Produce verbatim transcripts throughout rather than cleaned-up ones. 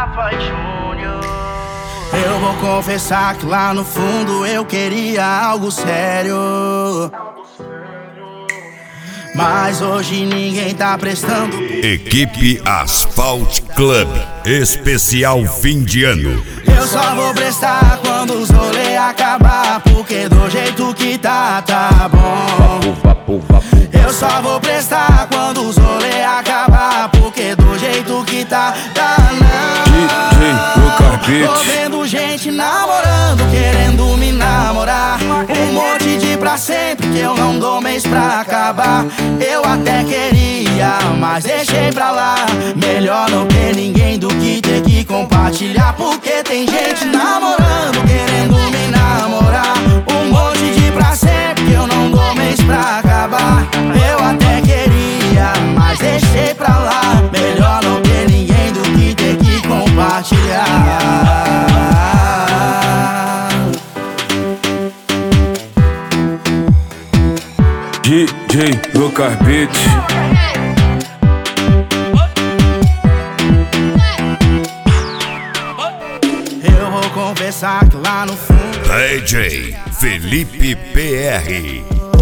Rafa Júnior. Eu vou confessar que lá no fundo eu queria algo sério, mas hoje ninguém tá prestando. Equipe Asphalt Club, especial fim de ano. Eu só vou prestar quando os rolê acabar, porque do jeito que tá, tá bom. Eu só vou prestar quando os rolê acabar, porque do jeito que tá, tá não. D J Lucas Beat. Tô vendo gente namorando, querendo me namorar. Um monte de pra sempre que eu não dou mês pra acabar. Eu até queria, mas deixei pra lá. Melhor não ter ninguém do que ter que compartilhar, porque tem gente namorando, querendo me namorar. Um monte de pra sempre que eu não dou mês pra acabar. Eu até queria, mas deixei pra lá. Melhor não ter ninguém do que ter que compartilhar. D J Lucas Beat. Eu vou confessar que lá no fundo D J Felipe P R.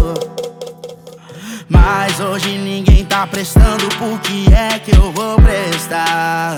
mas hoje ninguém tá prestando, por que é que eu vou prestar?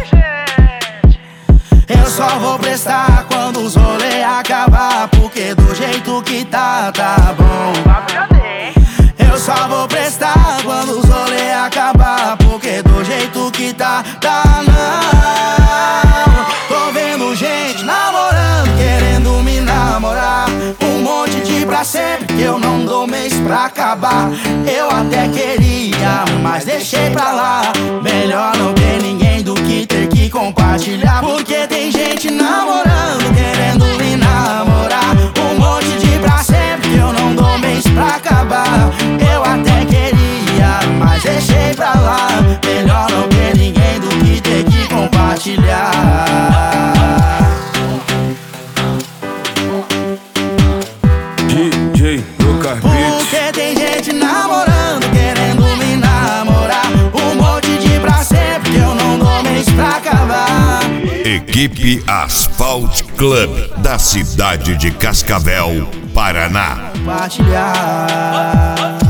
Eu só vou prestar quando os rolê acabar, porque do jeito que tá, tá bom. Eu só vou prestar quando os rolê acabar, porque do jeito que tá, tá não. Tô vendo gente namorando, querendo me namorar. Um monte de pra sempre que eu não dou mês pra acabar. Eu até queria, mas deixei pra lá. Melhor não ter ninguém do que ter que compartilhar, porque tem gente namorando, querendo me namorar. Um monte de pra sempre que eu não dou mês pra acabar. Eu até queria, mas deixei pra lá. Melhor não ter ninguém do que ter que compartilhar. D J Lucas Beat. Porque tem gente namorando, querendo me namorar. Um monte de pra sempre que eu não dou mês pra acabar. Equipe Asphalt Club, da cidade de Cascavel, Paraná. Compartilhar.